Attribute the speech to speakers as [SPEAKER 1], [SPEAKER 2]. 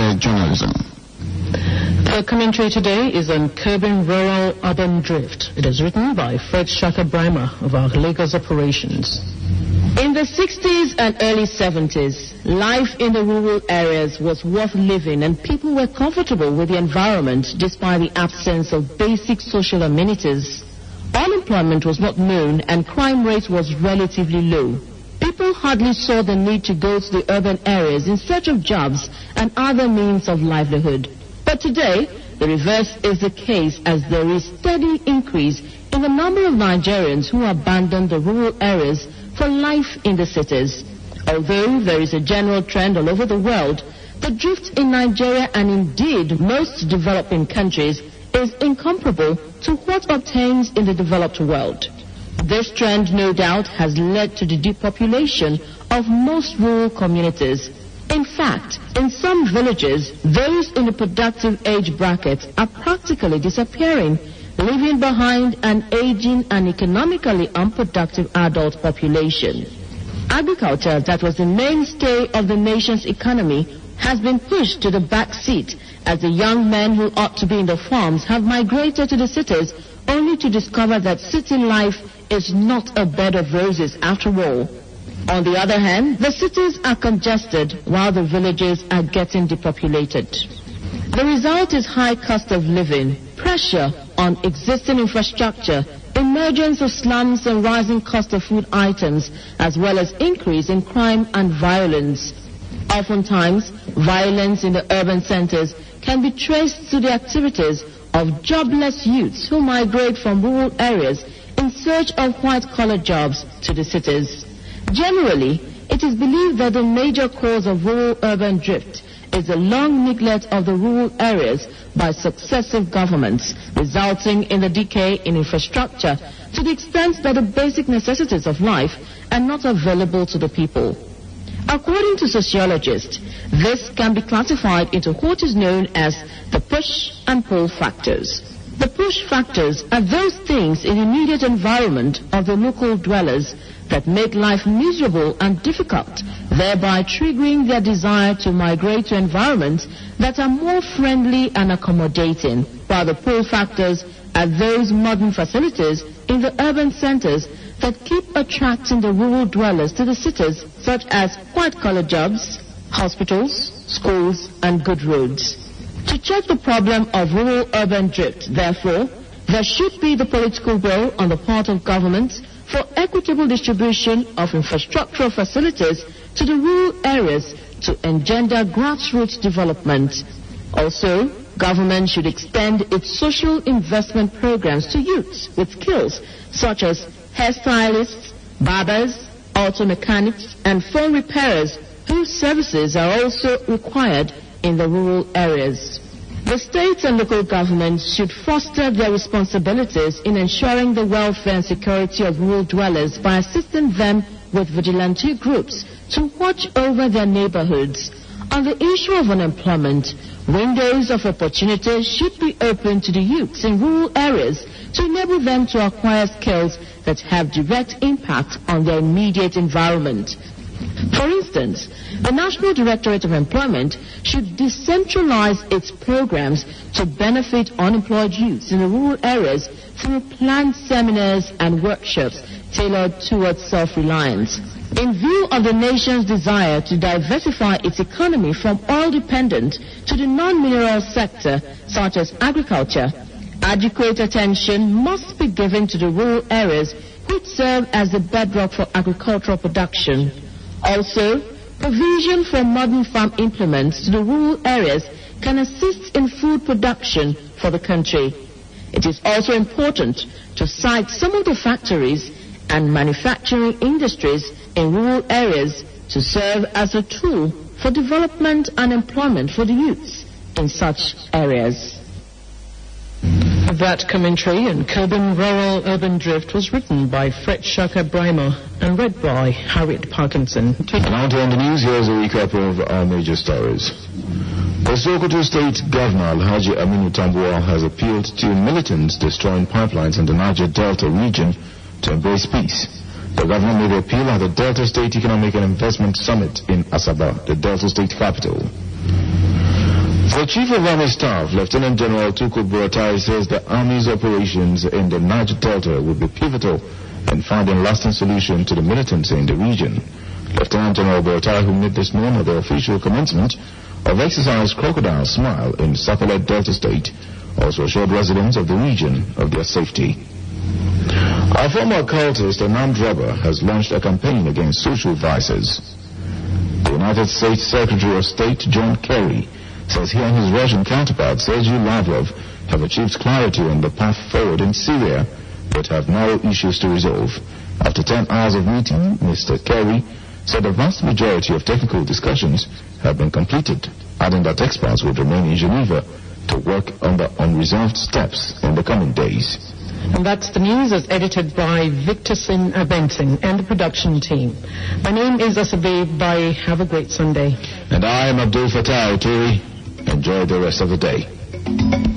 [SPEAKER 1] fair journalism.
[SPEAKER 2] The commentary today is on curbing rural-urban drift. It is written by Fred Shaka Brima of our Lagos operations.
[SPEAKER 3] In the 60s and early 70s, life in the rural areas was worth living and people were comfortable with the environment despite the absence of basic social amenities. Unemployment was not known and crime rate was relatively low. People hardly saw the need to go to the urban areas in search of jobs and other means of livelihood. But today, the reverse is the case as there is steady increase in the number of Nigerians who abandon the rural areas for life in the cities. Although there is a general trend all over the world, the drift in Nigeria and indeed most developing countries is incomparable to what obtains in the developed world. This trend, no doubt, has led to the depopulation of most rural communities. In fact, in some villages, those in the productive age bracket are practically disappearing, leaving behind an aging and economically unproductive adult population. Agriculture, that was the mainstay of the nation's economy, has been pushed to the back seat as the young men who ought to be in the farms have migrated to the cities only to discover that city life is not a bed of roses after all. On the other hand, the cities are congested while the villages are getting depopulated. The result is high cost of living, pressure on existing infrastructure, emergence of slums and rising cost of food items, as well as increase in crime and violence. Oftentimes, violence in the urban centers can be traced to the activities of jobless youths who migrate from rural areas in search of white-collar jobs to the cities. Generally, it is believed that the major cause of rural-urban drift is the long neglect of the rural areas by successive governments, resulting in the decay in infrastructure to the extent that the basic necessities of life are not available to the people. According to sociologists, this can be classified into what is known as the push and pull factors. The push factors are those things in the immediate environment of the local dwellers that make life miserable and difficult, thereby triggering their desire to migrate to environments that are more friendly and accommodating, while the pull factors are those modern facilities in the urban centers that keep attracting the rural dwellers to the cities, such as white-collar jobs, hospitals, schools, and good roads. To check the problem of rural-urban drift, therefore, there should be the political will on the part of governments for equitable distribution of infrastructural facilities to the rural areas to engender grassroots development. Also, government should extend its social investment programs to youths with skills such as hairstylists, barbers, auto mechanics, and phone repairers whose services are also required in the rural areas. The state and local governments should foster their responsibilities in ensuring the welfare and security of rural dwellers by assisting them with vigilante groups to watch over their neighborhoods. On the issue of unemployment, windows of opportunity should be open to the youths in rural areas to enable them to acquire skills that have direct impact on their immediate environment. For instance, the National Directorate of Employment should decentralize its programs to benefit unemployed youths in the rural areas through planned seminars and workshops tailored towards self-reliance. In view of the nation's desire to diversify its economy from oil-dependent to the non-mineral sector, such as agriculture, adequate attention must be given to the rural areas which serve as the bedrock for agricultural production. Also, provision for modern farm implements to the rural areas can assist in food production for the country. It is also important to cite some of the factories and manufacturing industries in rural areas to serve as a tool for development and employment for the youths in such areas.
[SPEAKER 2] That commentary on curbing rural-urban drift was written by Fred Shaka Brima and read by Harriet Parkinson.
[SPEAKER 4] And now to end the news, here's a recap of our major stories. The Sokoto State Governor Alhaji Aminu Tambuwal has appealed to militants destroying pipelines in the Niger Delta region to embrace peace. The governor made the appeal at the Delta State Economic and Investment Summit in Asaba, the Delta State capital. The Chief of Army Staff, Lieutenant General Tukur Buratai, says the Army's operations in the Niger Delta will be pivotal in finding lasting solution to the militancy in the region. Lieutenant General Buratai, who made this known at the official commencement of Exercise Crocodile Smile in Sapele Delta State, also assured residents of the region of their safety. Our former occultist and armed robber has launched a campaign against social vices. The United States Secretary of State John Kerry says he and his Russian counterpart Sergei Lavrov have achieved clarity on the path forward in Syria, but have narrow issues to resolve. After 10 hours of meeting, Mr. Kerry said the vast majority of technical discussions have been completed, adding that experts would remain in Geneva to work on the unresolved steps in the coming days.
[SPEAKER 2] And that's the news as edited by Victor Sin Abenting and the production team. My name is Asabe Bai. Have a great Sunday.
[SPEAKER 4] And I am Abdul Fattah Turi. Enjoy the rest of the day.